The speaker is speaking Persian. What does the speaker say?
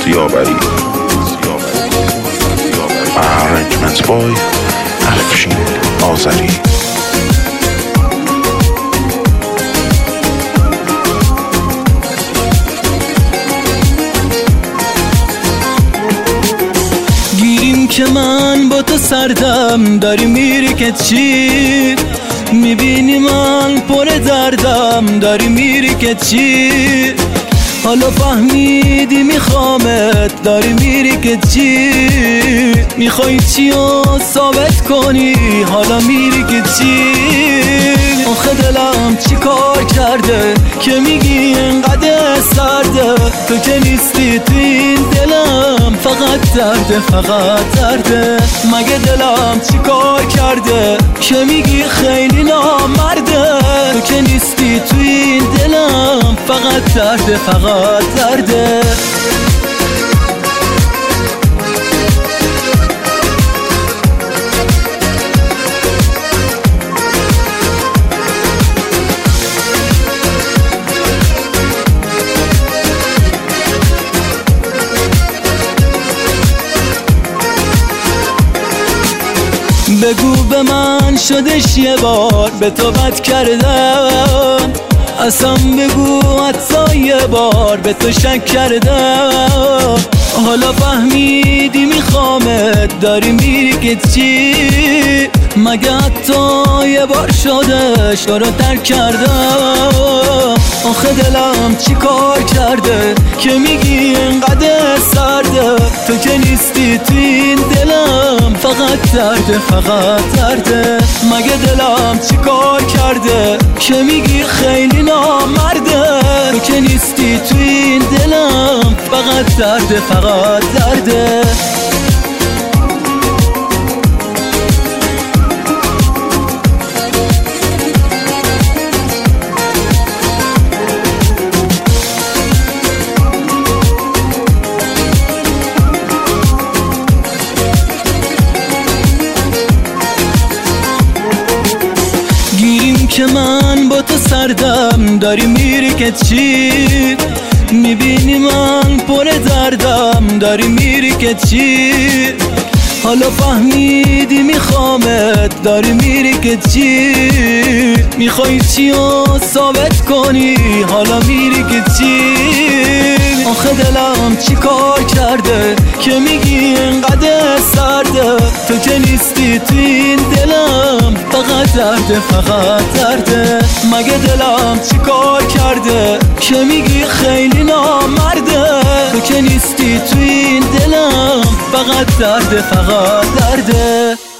یاوری. Arrangements by افشین آذری. گیریم که من با تو سردم، داری میری که چی؟ میبینی من پر دردم، داری میری که چی؟ حالا فهمیدی میخوامت، داری میری که چی؟ میخوای چی رو ثابت کنی، حالا میری که چی؟ آخه دلم چی کار کرده که میگی انقدر سرده؟ تو که نیستی تو این دلم، فقط درده، فقط درده. مگه دلم چی کار کرده که میگی خیلی نامرده؟ تو که نیستی تو این دلم، فقط درده، فقط درده. بگو به من شدش یه بار به تو بد کردم، اصلا بگو حتی یه بار به تو شک کردم. حالا فهمیدی میخوامت، داری میری که چی؟ مگه حتی یه بار شدش تو رو ترک کردم؟ آخه دلم چی کار کرده که میگی انقدر سرده؟ تو که نیستی تو این دلم، فقط درده، فقط درده. مگه دلم چی کار کرده که میگی خیلی نامرده؟ تو که نیستی تو این دلم، فقط درده، فقط درده. که من با تو سردم، داری میری که چی؟ میبینی من پر دردم، داری میری که چی؟ حالا فهمیدی میخوامت، داری میری که چی؟ میخوای چی رو ثابت کنی، حالا میری که چی؟ آخه دلم چی کار کرده که میگی انقدر سرده؟ تو که نیستی تو این دلم، فقط درده، فقط درده. مگه دلم چی کار کرده که میگی خیلی نامرده؟ تو که نیستی تو این دلم، فقط درده، فقط درده.